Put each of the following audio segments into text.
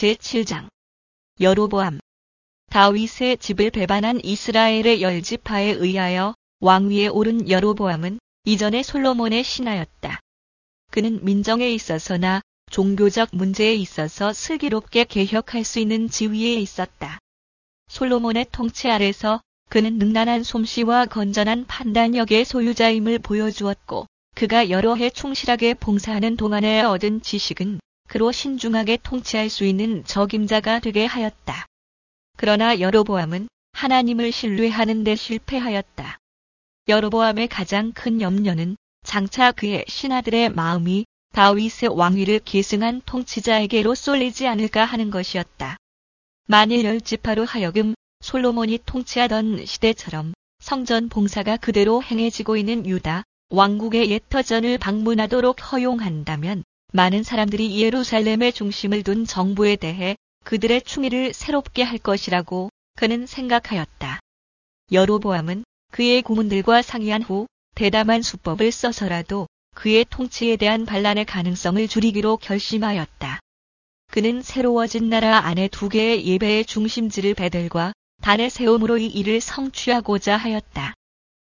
제7장 여로보암. 다윗의 집을 배반한 이스라엘의 10지파에 의하여 왕위에 오른 여로보암은 이전에 솔로몬의 신하였다. 그는 민정에 있어서나 종교적 문제에 있어서 슬기롭게 개혁할 수 있는 지위에 있었다. 솔로몬의 통치 아래서 그는 능란한 솜씨와 건전한 판단력의 소유자임을 보여주었고, 그가 여러 해 충실하게 봉사하는 동안에 얻은 지식은 그로 신중하게 통치할 수 있는 적임자가 되게 하였다. 그러나 여로보암은 하나님을 신뢰하는 데 실패하였다. 여로보암의 가장 큰 염려는 장차 그의 신하들의 마음이 다윗의 왕위를 계승한 통치자에게로 쏠리지 않을까 하는 것이었다. 만일 10지파로 하여금 솔로몬이 통치하던 시대처럼 성전 봉사가 그대로 행해지고 있는 유다 왕국의 옛 터전을 방문하도록 허용한다면 많은 사람들이 예루살렘의 중심을 둔 정부에 대해 그들의 충의를 새롭게 할 것이라고 그는 생각하였다. 여로보암은 그의 고문들과 상의한 후 대담한 수법을 써서라도 그의 통치에 대한 반란의 가능성을 줄이기로 결심하였다. 그는 새로워진 나라 안에 2개의 예배의 중심지를 베델과 단에 세움으로 이 일을 성취하고자 하였다.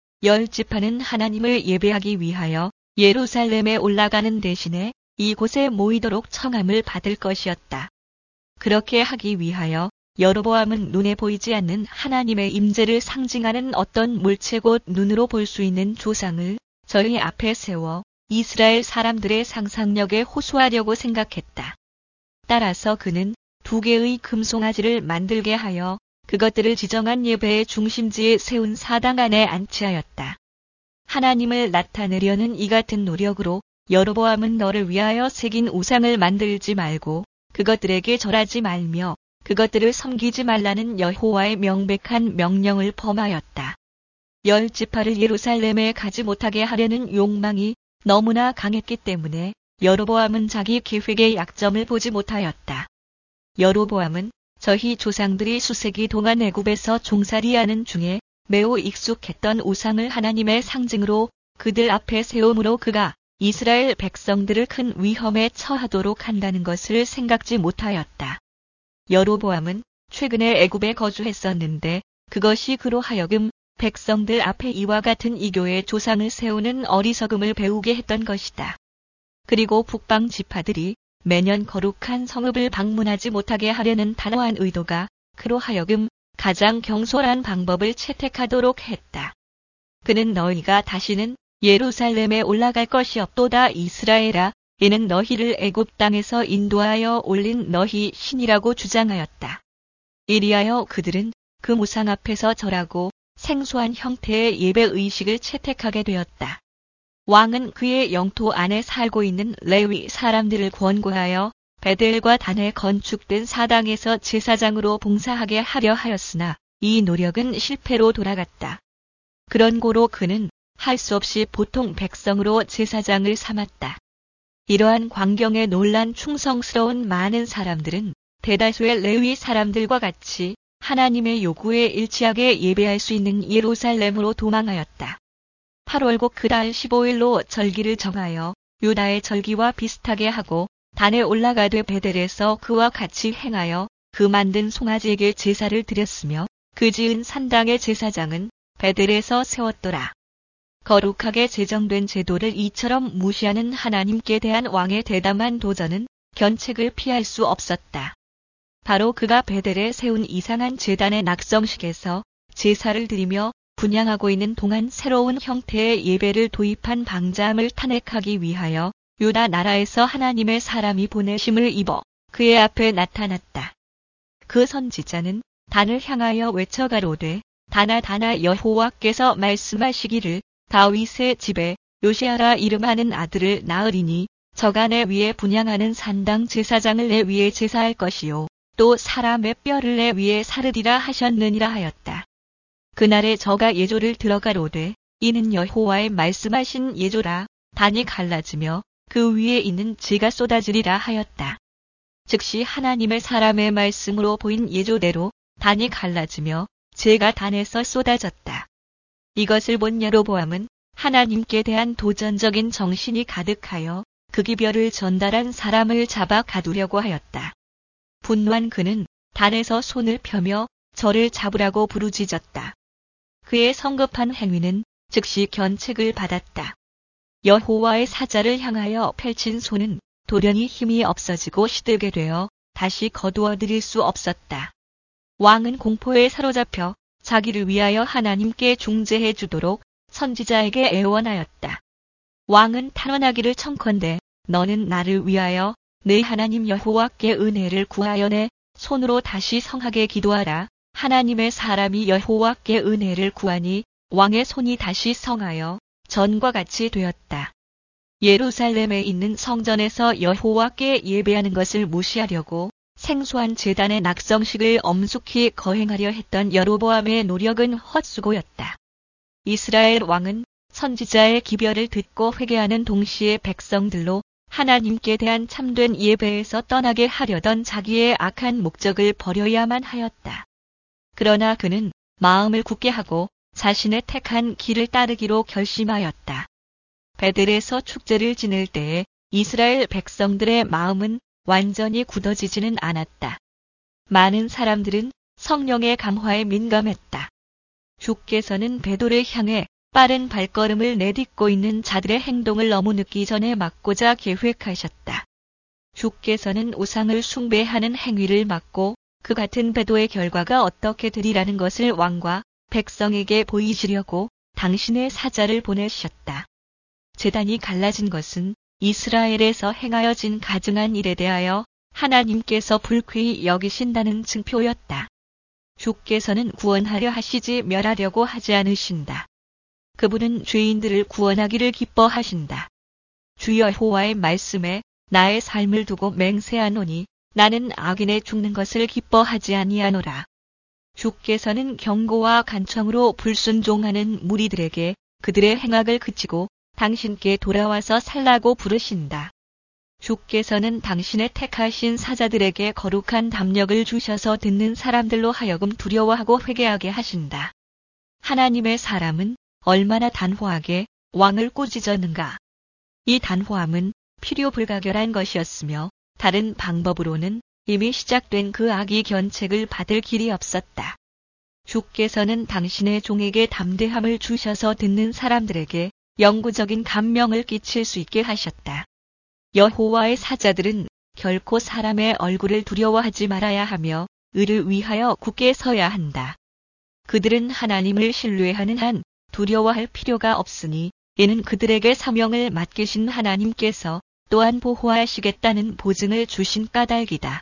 10지파는 하나님을 예배하기 위하여 예루살렘에 올라가는 대신에 이곳에 모이도록 청함을 받을 것이었다. 그렇게 하기 위하여 여로보암은 눈에 보이지 않는 하나님의 임재를 상징하는 어떤 물체 곧 눈으로 볼 수 있는 조상을 저희 앞에 세워 이스라엘 사람들의 상상력에 호소하려고 생각했다. 따라서 그는 2개의 금송아지를 만들게 하여 그것들을 지정한 예배의 중심지에 세운 사당 안에 안치하였다. 하나님을 나타내려는 이 같은 노력으로 여로보암은 너를 위하여 새긴 우상을 만들지 말고 그것들에게 절하지 말며 그것들을 섬기지 말라는 여호와의 명백한 명령을 범하였다. 10지파를 예루살렘에 가지 못하게 하려는 욕망이 너무나 강했기 때문에 여로보암은 자기 계획의 약점을 보지 못하였다. 여로보암은 저희 조상들이 수세기 동안 애굽에서 종살이하는 중에 매우 익숙했던 우상을 하나님의 상징으로 그들 앞에 세움으로 그가 이스라엘 백성들을 큰 위험에 처하도록 한다는 것을 생각지 못하였다. 여로보암은 최근에 애굽에 거주했었는데 그것이 그로 하여금 백성들 앞에 이와 같은 이교의 조상을 세우는 어리석음을 배우게 했던 것이다. 그리고 북방 지파들이 매년 거룩한 성읍을 방문하지 못하게 하려는 단호한 의도가 그로 하여금 가장 경솔한 방법을 채택하도록 했다. 그는 너희가 다시는 예루살렘에 올라갈 것이 없도다 이스라엘아, 이는 너희를 애굽 땅에서 인도하여 올린 너희 신이라고 주장하였다. 이리하여 그들은 그 무상 앞에서 절하고 생소한 형태의 예배 의식을 채택하게 되었다. 왕은 그의 영토 안에 살고 있는 레위 사람들을 권고하여 베델과 단에 건축된 사당에서 제사장으로 봉사하게 하려 하였으나 이 노력은 실패로 돌아갔다. 그런 고로 그는 할 수 없이 보통 백성으로 제사장을 삼았다. 이러한 광경에 놀란 충성스러운 많은 사람들은 대다수의 레위 사람들과 같이 하나님의 요구에 일치하게 예배할 수 있는 예루살렘으로 도망하였다. 8월고 그달 15일로 절기를 정하여 유다의 절기와 비슷하게 하고 단에 올라가되 베델에서 그와 같이 행하여 그 만든 송아지에게 제사를 드렸으며 그 지은 산당의 제사장은 베델에서 세웠더라. 거룩하게 제정된 제도를 이처럼 무시하는 하나님께 대한 왕의 대담한 도전은 견책을 피할 수 없었다. 바로 그가 베델에 세운 이상한 제단의 낙성식에서 제사를 드리며 분향하고 있는 동안 새로운 형태의 예배를 도입한 방자함을 탄핵하기 위하여 유다 나라에서 하나님의 사람이 보내심을 입어 그의 앞에 나타났다. 그 선지자는 단을 향하여 외쳐가로되 다나 여호와께서 말씀하시기를 다윗의 집에 요시아라 이름하는 아들을 낳으리니 저가 내 위에 분향하는 산당 제사장을 내 위에 제사할 것이요 또 사람의 뼈를 내 위에 사르리라 하셨느니라 하였다. 그날에 저가 예조를 들어가로되 이는 여호와의 말씀하신 예조라. 단이 갈라지며 그 위에 있는 지가 쏟아지리라 하였다. 즉시 하나님의 사람의 말씀으로 보인 예조대로 단이 갈라지며 지가 단에서 쏟아졌다. 이것을 본 여로보암은 하나님께 대한 도전적인 정신이 가득하여 그 기별을 전달한 사람을 잡아 가두려고 하였다. 분노한 그는 단에서 손을 펴며 저를 잡으라고 부르짖었다. 그의 성급한 행위는 즉시 견책을 받았다. 여호와의 사자를 향하여 펼친 손은 돌연히 힘이 없어지고 시들게 되어 다시 거두어 들일 수 없었다. 왕은 공포에 사로잡혀 자기를 위하여 하나님께 중재해 주도록 선지자에게 애원하였다. 왕은 탄원하기를 청컨대 너는 나를 위하여 내 하나님 여호와께 은혜를 구하여 내 손으로 다시 성하게 기도하라. 하나님의 사람이 여호와께 은혜를 구하니 왕의 손이 다시 성하여 전과 같이 되었다. 예루살렘에 있는 성전에서 여호와께 예배하는 것을 무시하려고 생소한 제단의 낙성식을 엄숙히 거행하려 했던 여로보암의 노력은 헛수고였다. 이스라엘 왕은 선지자의 기별을 듣고 회개하는 동시에 백성들로 하나님께 대한 참된 예배에서 떠나게 하려던 자기의 악한 목적을 버려야만 하였다. 그러나 그는 마음을 굳게 하고 자신의 택한 길을 따르기로 결심하였다. 베델에서 축제를 지낼 때에 이스라엘 백성들의 마음은 완전히 굳어지지는 않았다. 많은 사람들은 성령의 감화에 민감했다. 주께서는 베돌을 향해 빠른 발걸음을 내딛고 있는 자들의 행동을 너무 늦기 전에 막고자 계획하셨다. 주께서는 우상을 숭배하는 행위를 막고 그 같은 배도의 결과가 어떻게 되리라는 것을 왕과 백성에게 보이시려고 당신의 사자를 보내셨다. 제단이 갈라진 것은 이스라엘에서 행하여진 가증한 일에 대하여 하나님께서 불쾌히 여기신다는 증표였다. 주께서는 구원하려 하시지 멸하려고 하지 않으신다. 그분은 죄인들을 구원하기를 기뻐하신다. 주 여호와의 말씀에 나의 삶을 두고 맹세하노니 나는 악인의 죽는 것을 기뻐하지 아니하노라. 주께서는 경고와 간청으로 불순종하는 무리들에게 그들의 행악을 그치고 당신께 돌아와서 살라고 부르신다. 주께서는 당신의 택하신 사자들에게 거룩한 담력을 주셔서 듣는 사람들로 하여금 두려워하고 회개하게 하신다. 하나님의 사람은 얼마나 단호하게 왕을 꾸짖었는가. 이 단호함은 필요 불가결한 것이었으며 다른 방법으로는 이미 시작된 그 악이 견책을 받을 길이 없었다. 주께서는 당신의 종에게 담대함을 주셔서 듣는 사람들에게 영구적인 감명을 끼칠 수 있게 하셨다. 여호와의 사자들은 결코 사람의 얼굴을 두려워하지 말아야 하며 의를 위하여 굳게 서야 한다. 그들은 하나님을 신뢰하는 한 두려워할 필요가 없으니 이는 그들에게 사명을 맡기신 하나님께서 또한 보호하시겠다는 보증을 주신 까닭이다.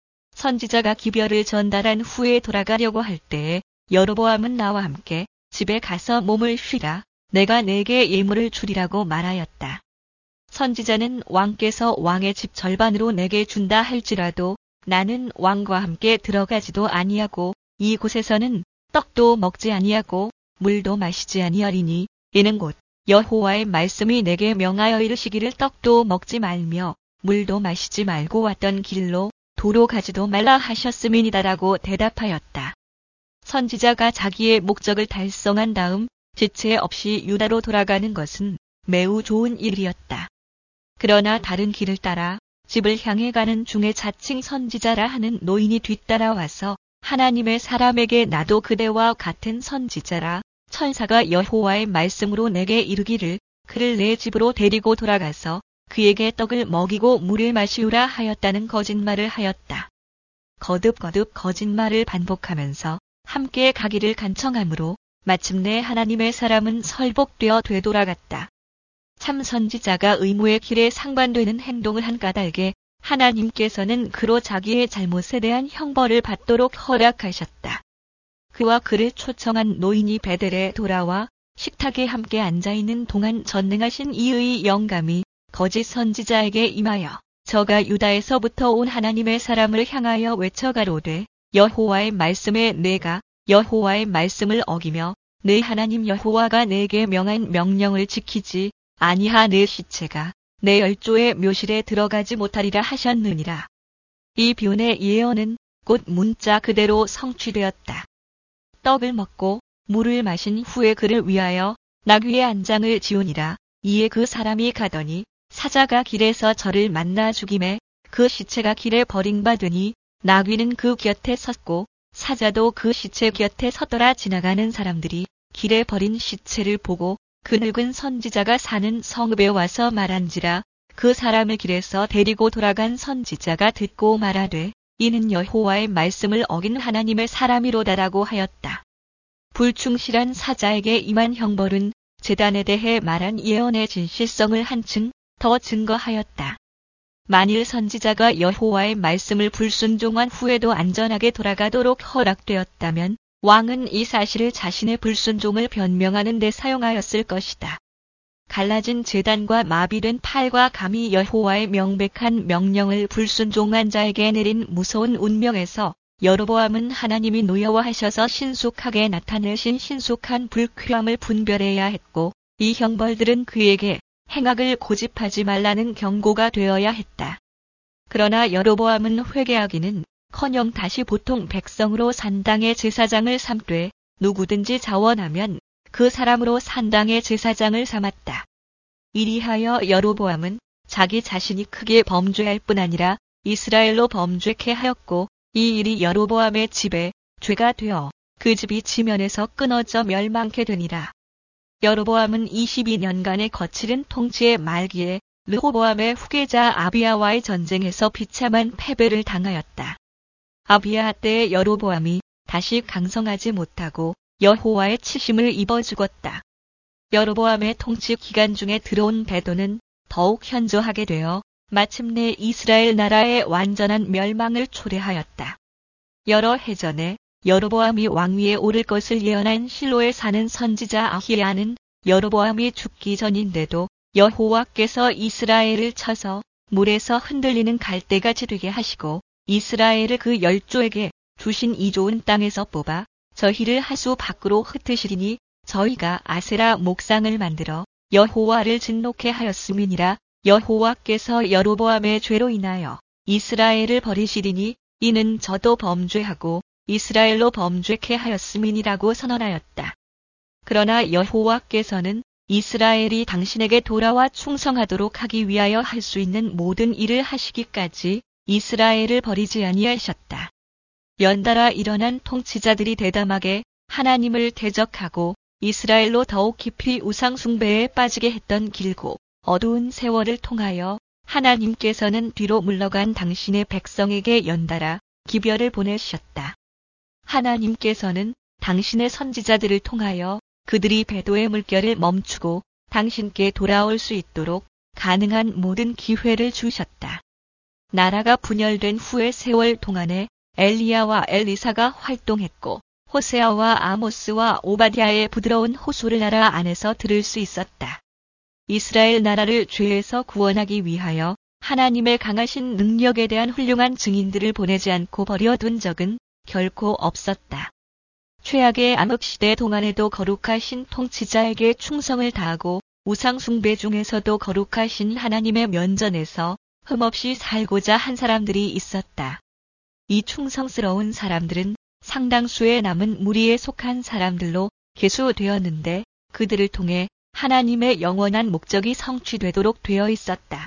선지자가 기별을 전달한 후에 돌아가려고 할 때에 여로보암은 나와 함께 집에 가서 몸을 쉬라. 내가 내게 예물을 주리라고 말하였다. 선지자는 왕께서 왕의 집 절반으로 내게 준다 할지라도 나는 왕과 함께 들어가지도 아니하고 이곳에서는 떡도 먹지 아니하고 물도 마시지 아니하리니 이는 곧 여호와의 말씀이 내게 명하여 이르시기를 떡도 먹지 말며 물도 마시지 말고 왔던 길로 도로 가지도 말라 하셨음이니다라고 대답하였다. 선지자가 자기의 목적을 달성한 다음 지체 없이 유다로 돌아가는 것은 매우 좋은 일이었다. 그러나 다른 길을 따라 집을 향해 가는 중에 자칭 선지자라 하는 노인이 뒤따라와서 하나님의 사람에게 나도 그대와 같은 선지자라 천사가 여호와의 말씀으로 내게 이르기를 그를 내 집으로 데리고 돌아가서 그에게 떡을 먹이고 물을 마시우라 하였다는 거짓말을 하였다. 거듭거듭 거짓말을 반복하면서 함께 가기를 간청하므로 마침내 하나님의 사람은 설복되어 되돌아갔다. 참 선지자가 의무의 길에 상반되는 행동을 한 까닭에 하나님께서는 그로 자기의 잘못에 대한 형벌을 받도록 허락하셨다. 그와 그를 초청한 노인이 베델에 돌아와 식탁에 함께 앉아있는 동안 전능하신 이의 영감이 거짓 선지자에게 임하여 저가 유다에서부터 온 하나님의 사람을 향하여 외쳐가로되 여호와의 말씀에 내가 여호와의 말씀을 어기며 내 하나님 여호와가 내게 명한 명령을 지키지 아니하 내 시체가 내 열조의 묘실에 들어가지 못하리라 하셨느니라. 이 뷴의 예언은 곧 문자 그대로 성취되었다. 떡을 먹고 물을 마신 후에 그를 위하여 나귀의 안장을 지우니라. 이에 그 사람이 가더니 사자가 길에서 저를 만나 죽임에 그 시체가 길에 버림받으니 나귀는 그 곁에 섰고 사자도 그 시체 곁에 서더라. 지나가는 사람들이 길에 버린 시체를 보고 그 늙은 선지자가 사는 성읍에 와서 말한지라. 그 사람을 길에서 데리고 돌아간 선지자가 듣고 말하되 이는 여호와의 말씀을 어긴 하나님의 사람이로다라고 하였다. 불충실한 사자에게 임한 형벌은 제단에 대해 말한 예언의 진실성을 한층 더 증거하였다. 만일 선지자가 여호와의 말씀을 불순종한 후에도 안전하게 돌아가도록 허락되었다면 왕은 이 사실을 자신의 불순종을 변명하는 데 사용하였을 것이다. 갈라진 제단과 마비된 팔과 감히 여호와의 명백한 명령을 불순종한 자에게 내린 무서운 운명에서 여로보암은 하나님이 노여워하셔서 신속하게 나타내신 신속한 불쾌함을 분별해야 했고 이 형벌들은 그에게 행악을 고집하지 말라는 경고가 되어야 했다. 그러나 여로보암은 회개하기는커녕 다시 보통 백성으로 산당의 제사장을 삼되 누구든지 자원하면 그 사람으로 산당의 제사장을 삼았다. 이리하여 여로보암은 자기 자신이 크게 범죄할 뿐 아니라 이스라엘로 범죄케 하였고 이 일이 여로보암의 집에 죄가 되어 그 집이 지면에서 끊어져 멸망케 되니라. 여로보암은 22년간의 거칠은 통치의 말기에 르호보암의 후계자 아비야와의 전쟁에서 비참한 패배를 당하였다. 아비야 때에 여로보암이 다시 강성하지 못하고 여호와의 치심을 입어 죽었다. 여로보암의 통치 기간 중에 들어온 배도는 더욱 현저하게 되어 마침내 이스라엘 나라의 완전한 멸망을 초래하였다. 여러 해 전에 여로보암이 왕위에 오를 것을 예언한 실로에 사는 선지자 아히야는 여로보암이 죽기 전인데도 여호와께서 이스라엘을 쳐서 물에서 흔들리는 갈대같이 되게 하시고 이스라엘을 그 열조에게 주신 이 좋은 땅에서 뽑아 저희를 하수 밖으로 흩으시리니 저희가 아세라 목상을 만들어 여호와를 진노케 하였음이니라. 여호와께서 여로보암의 죄로 인하여 이스라엘을 버리시리니 이는 저도 범죄하고 이스라엘로 범죄케 하였음이니라고 선언하였다. 그러나 여호와께서는 이스라엘이 당신에게 돌아와 충성하도록 하기 위하여 할 수 있는 모든 일을 하시기까지 이스라엘을 버리지 아니하셨다. 연달아 일어난 통치자들이 대담하게 하나님을 대적하고 이스라엘로 더욱 깊이 우상 숭배에 빠지게 했던 길고 어두운 세월을 통하여 하나님께서는 뒤로 물러간 당신의 백성에게 연달아 기별을 보내셨다. 하나님께서는 당신의 선지자들을 통하여 그들이 배도의 물결을 멈추고 당신께 돌아올 수 있도록 가능한 모든 기회를 주셨다. 나라가 분열된 후의 세월 동안에 엘리야와 엘리사가 활동했고 호세아와 아모스와 오바댜의 부드러운 호소를 나라 안에서 들을 수 있었다. 이스라엘 나라를 죄에서 구원하기 위하여 하나님의 강하신 능력에 대한 훌륭한 증인들을 보내지 않고 버려둔 적은 결코 없었다. 최악의 암흑시대 동안에도 거룩하신 통치자에게 충성을 다하고 우상 숭배 중에서도 거룩하신 하나님의 면전에서 흠없이 살고자 한 사람들이 있었다. 이 충성스러운 사람들은 상당수의 남은 무리에 속한 사람들로 계수되었는데 그들을 통해 하나님의 영원한 목적이 성취되도록 되어 있었다.